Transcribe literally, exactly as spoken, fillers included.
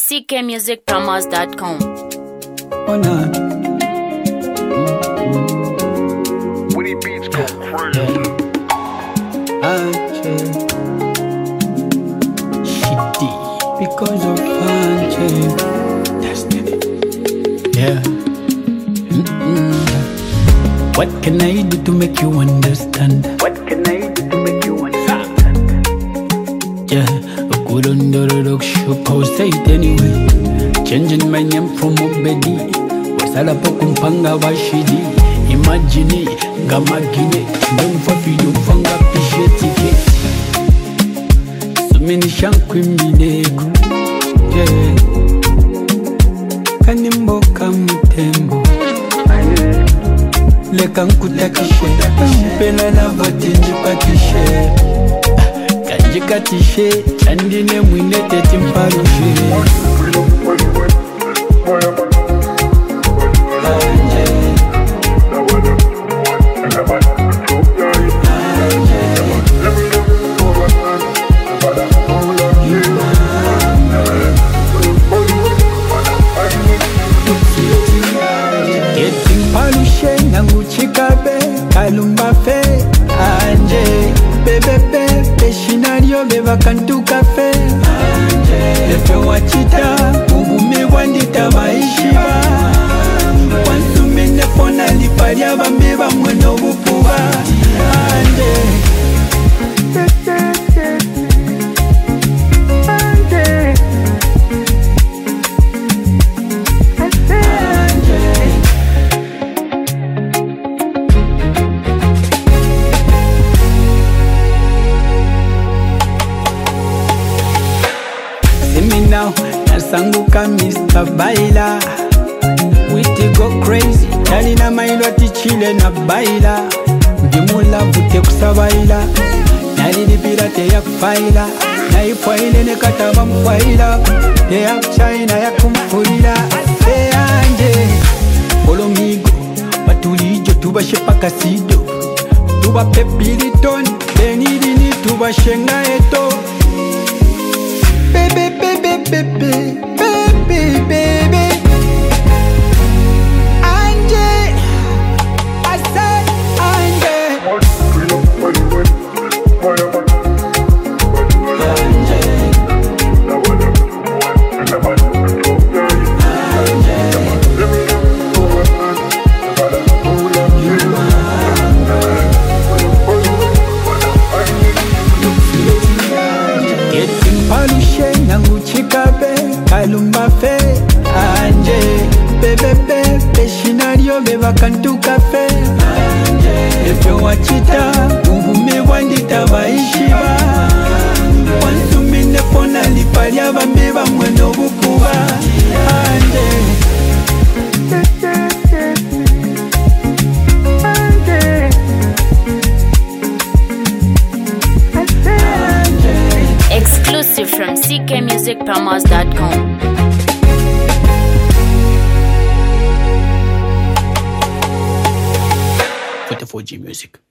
c k music promos dot com. Oh no. Woody beats go crazy. Anche shitty because of Anche. Destiny. Yeah. Mm-mm. What can I do to make you understand? What can I do to make you understand? Yeah, a good underdog should post it anyway. Changing my name from Obedi. Wasala pokumpanga washidi. Imagine gamagine. Don't fafido fanga pishe ticket. So many shankwimbideko. Yeah. Kanimbo kamutembo. Leka nkutakishe mpena na vatinji patishe kanji katishe chandine mwine teti mparushe Chikabe, kalumba fe, anje Bebe bebe, shinario beba kantu kafe Anje Lefe wachita, ubume wandita maishiba Wansume nefona liparia bambeba mweno bupuba Anje now, nasanguka Mister Baila. We go crazy, chali na mailo tichile na baila. Ndimula vute kusabaila, nalini pirate ya kufaila. Na ifaile ne kataba mfaila, te ya China ya kumfurila. Ase anje, bolomigo, batulijo tuba shepaka sido. Tuba pepiliton, benidini tuba shenga eto. Baby, baby, baby, baby, baby. Anje, I said Anje. Palushe nangu chikabe kalumba fe anje bebe bebe shinario beba kantu kafe anje lefe wachita ubume wandita baishiba wansume nefona liparia bambeba mweno bukuba anje Exclusive from c k music promos dot com. forty-four G Music.